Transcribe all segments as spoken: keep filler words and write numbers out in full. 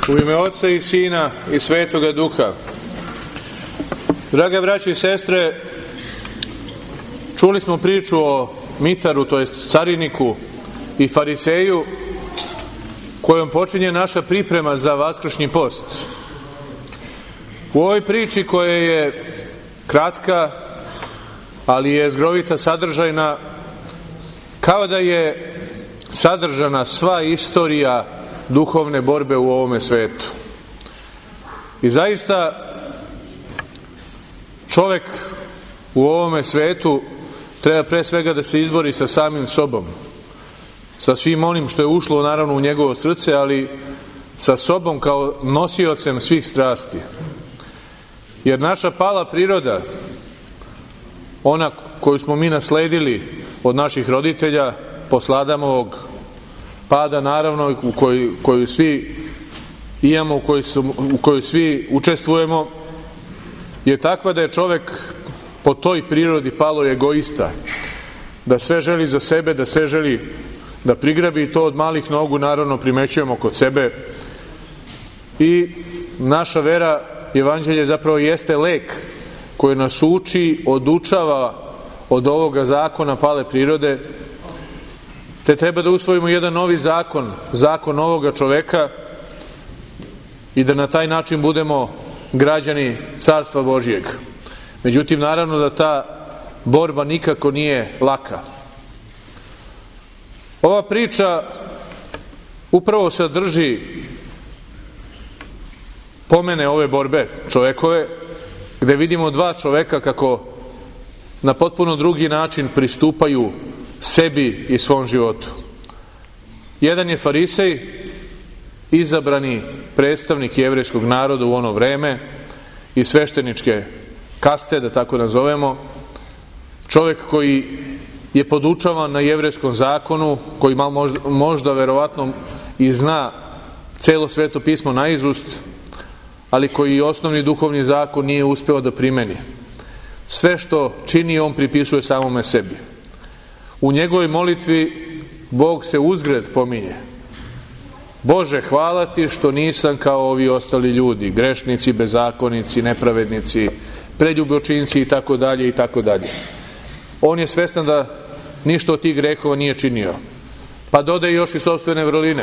U ime Oca i Sina i Svetoga Duha. Drage braće i sestre, čuli smo priču o Mitaru, to jest cariniku i fariseju, kojom počinje naša priprema za vaskršnji post. U ovoj priči, koja je kratka, ali je zgrovita, sadržajna, kao da je sadržana sva istorija duhovne borbe u ovome svetu. I zaista čovek u ovome svetu treba pre svega da se izbori sa samim sobom, sa svim onim što je ušlo naravno u njegovo srce, ali sa sobom kao nosiocem svih strasti. Jer naša pala priroda, ona koju smo mi nasledili od naših roditelja posle Adamovog pada, naravno, u koju, koju svi imamo, u kojoj, su, u kojoj svi učestvujemo, je takva da je čovek po toj prirodi palo egoista, da sve želi za sebe, da sve želi da prigrabi, i to od malih nogu naravno primećujemo kod sebe. I naša vera, evanđelje, zapravo jeste lek koji nas uči, odučava od ovoga zakona pale prirode, te treba da usvojimo jedan novi zakon, zakon ovoga čoveka, i da na taj način budemo građani Carstva Božijeg. Međutim, naravno da ta borba nikako nije laka. Ova priča upravo sadrži pomene ove borbe čovekove, gde vidimo dva čoveka kako na potpuno drugi način pristupaju sebi i svom životu. Jedan je farisej, izabrani predstavnik jevrejskog naroda u ono vreme i svešteničke kaste, da tako nazovemo, čovjek koji je podučavan na jevrejskom zakonu, koji mal možda, možda verovatno i zna celo Sveto pismo naizust, ali koji osnovni duhovni zakon nije uspeo da primeni. Sve što čini, on pripisuje samome sebi. U njegovoj molitvi Bog se uzgred pominje. Bože, hvala ti što nisam kao ovi ostali ljudi, grešnici, bezakonici, nepravednici, preljubiočinci i tako dalje i tako dalje. On je svestan da ništa od tih grehova nije činio. Pa dodaje još i sopstvene vrline.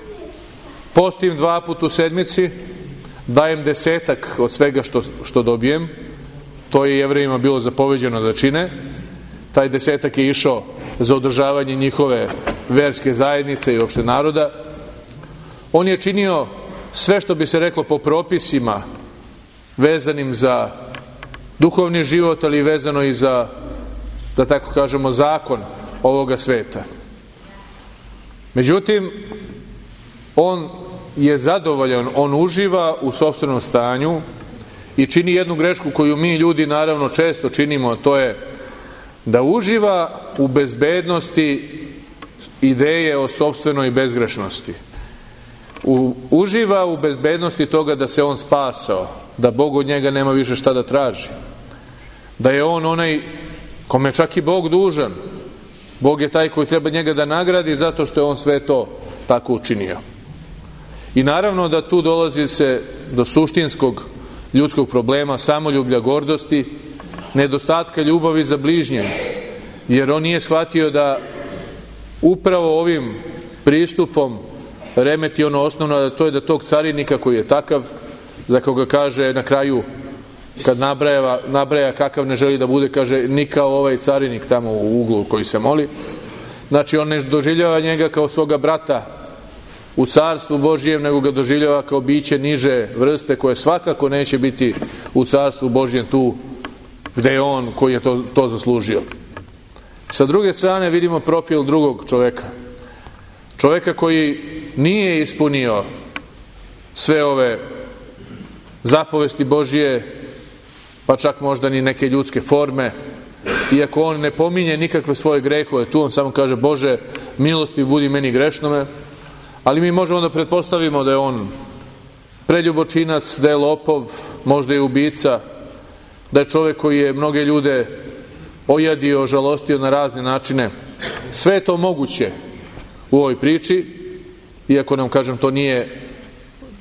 Postim dva put u sedmici, dajem desetak od svega što, što dobijem. To je Jevrejima bilo zapoveđeno da čine. Taj desetak je išao za održavanje njihove verske zajednice i opšte naroda. On je činio sve što bi se reklo po propisima vezanim za duhovni život, ali vezano i za, da tako kažemo, zakon ovoga sveta. Međutim, on je zadovoljan, on uživa u sopstvenom stanju i čini jednu grešku koju mi ljudi naravno često činimo, to je da uživa u bezbednosti ideje o sopstvenoj bezgrešnosti. U, uživa u bezbednosti toga da se on spasao, da Bog od njega nema više šta da traži, da je on onaj kome čak i Bog dužan. Bog je taj koji treba njega da nagradi zato što je on sve to tako učinio. I naravno da tu dolazi se do suštinskog ljudskog problema, samoljublja, gordosti, nedostatka ljubavi za bližnje, jer on nije shvatio da upravo ovim pristupom remeti ono osnovno, a to je da tog carinika koji je takav, za koga kaže na kraju, kad nabraja, nabraja kakav ne želi da bude, kaže ni kao ovaj carinik tamo u uglu koji se moli. Znači, on ne doživljava njega kao svoga brata u Carstvu Božijem, nego ga doživljava kao biće niže vrste, koje svakako neće biti u Carstvu Božijem tu gde je on koji je to, to zaslužio. Sa druge strane vidimo profil drugog čoveka. Čoveka koji nije ispunio sve ove zapovesti Božije, pa čak možda ni neke ljudske forme, iako on ne pominje nikakve svoje grehove, tu on samo kaže Bože, milosti budi meni grešnome, ali mi možemo da pretpostavimo da je on preljubočinac, da je lopov, možda je ubica, da je čovjek koji je mnoge ljude ojadio, žalostio na razne načine. Sve je to moguće u ovoj priči, iako nam, kažem, to nije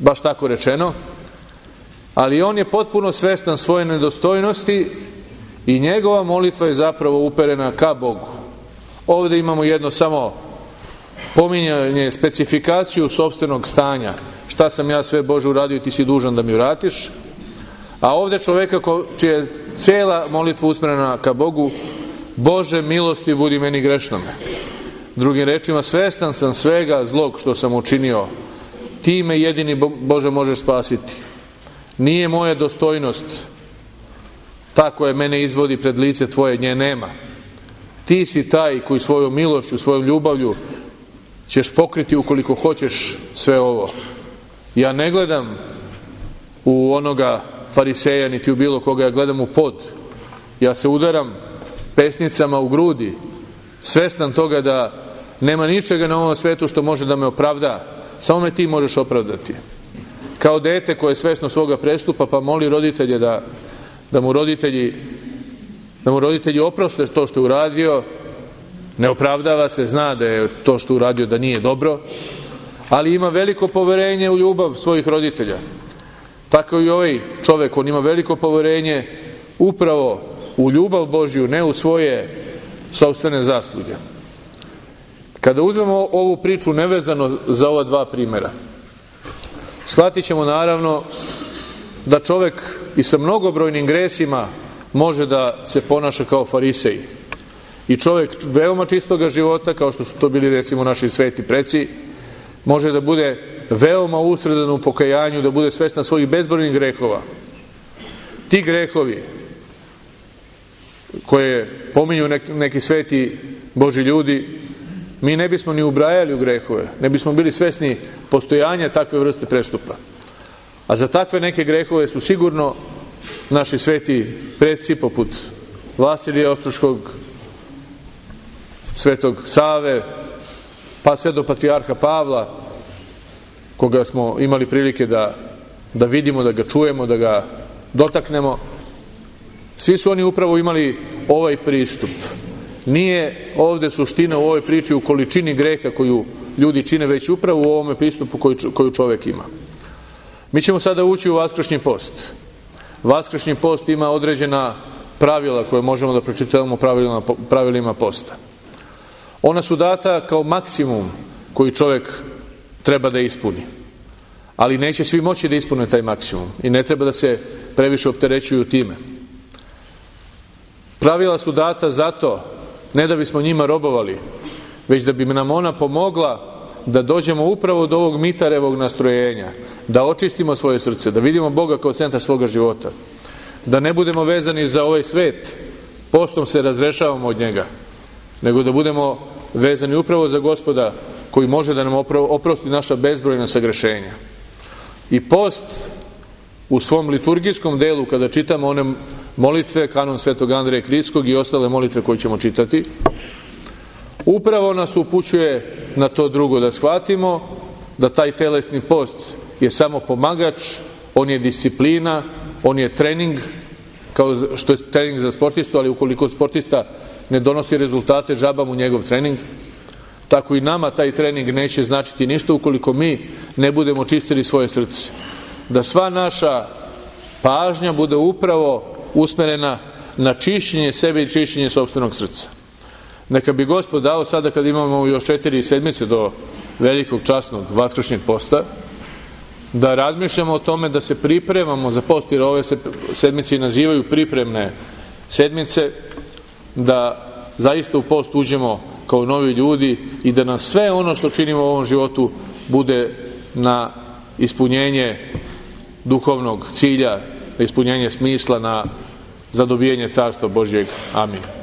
baš tako rečeno, ali on je potpuno svestan svoje nedostojnosti i njegova molitva je zapravo uperena ka Bogu. Ovdje imamo jedno samo pominjanje, specifikaciju sopstvenog stanja. Šta sam ja sve, Bože, uradio, ti si dužan da mi vratiš. A ovdje čovjeka čija je cijela molitva usmjerena ka Bogu: Bože, milosti budi meni grešnome. Drugim rečima, svestan sam svega zlog što sam učinio. Ti me jedini, Bože, možeš spasiti. Nije moja dostojnost ta koja mene izvodi pred lice Tvoje, nje nema. Ti si taj koji svojom milošću, svojom ljubavlju ćeš pokriti ukoliko hoćeš sve ovo. Ja ne gledam u onoga fariseja niti u bilo koga, ja gledam u pod. Ja se udaram pesnicama u grudi, svestan toga da nema ničega na ovom svetu što može da me opravda. Samo me ti možeš opravdati. Kao dete koje je svesno svoga prestupa pa moli roditelje da, da mu roditelji da mu roditelji oproste to što je uradio, ne opravdava se, zna da je to što je uradio da nije dobro, ali ima veliko poverenje u ljubav svojih roditelja. Tako i ovaj čovjek, on ima veliko poverenje upravo u ljubav Božju, ne u svoje sopstvene zasluge. Kada uzmemo ovu priču nevezano za ova dva primjera, shvatit ćemo naravno da čovjek i sa mnogobrojnim gresima može da se ponaša kao farisej. I čovjek veoma čistoga života, kao što su to bili recimo naši sveti preci, može da bude veoma usredan u pokajanju, da bude svestan svojih bezbrojnih grehova. Ti grehovi koje pominju neki sveti Božji ljudi, mi ne bismo ni ubrajali u grehove, ne bismo bili svesni postojanja takve vrste prestupa. A za takve neke grehove su sigurno naši sveti preci, poput Vasilija Ostroškog, svetog Save, pa sve do patrijarha Pavla, koga smo imali prilike da, da vidimo, da ga čujemo, da ga dotaknemo. Svi su oni upravo imali ovaj pristup. Nije ovdje suština u ovoj priči u količini greha koju ljudi čine, već upravo u ovome pristupu koju, koju čovjek ima. Mi ćemo sada ući u vaskršnji post. Vaskršnji post ima određena pravila koje možemo da pročitamo pravilima, pravilima posta. Ona su data kao maksimum koji čovjek treba da ispuni. Ali neće svi moći da ispune taj maksimum i ne treba da se previše opterećuju time. Pravila su data zato, ne da bismo njima robovali, već da bi nam ona pomogla da dođemo upravo do ovog mitarevog nastrojenja, da očistimo svoje srce, da vidimo Boga kao centar svoga života, da ne budemo vezani za ovaj svet, postom se razrešavamo od njega, nego da budemo vezani upravo za Gospoda koji može da nam oprosti naša bezbrojna sagrešenja. I post u svom liturgijskom delu, kada čitamo one molitve, kanon svetog Andreje Kritskog i ostale molitve koje ćemo čitati, upravo nas upućuje na to drugo, da shvatimo da taj telesni post je samo pomagač, on je disciplina, on je trening, kao što je trening za sportistu, ali ukoliko sportista ne donosi rezultate, žaba mu njegov trening. Tako i nama taj trening neće značiti ništa ukoliko mi ne budemo čistili svoje srce. Da sva naša pažnja bude upravo usmerena na čišćenje sebe i čišćenje sopstvenog srca. Neka bi Gospod dao sada, kad imamo još četiri sedmice do velikog časnog vaskršnjeg posta, da razmišljamo o tome da se pripremamo za post, jer ove se sedmice nazivaju pripremne sedmice, da zaista u post uđemo kao novi ljudi i da nam sve ono što činimo u ovom životu bude na ispunjenje duhovnog cilja, na ispunjenje smisla, na zadobijanje Carstva Božjeg. Amin.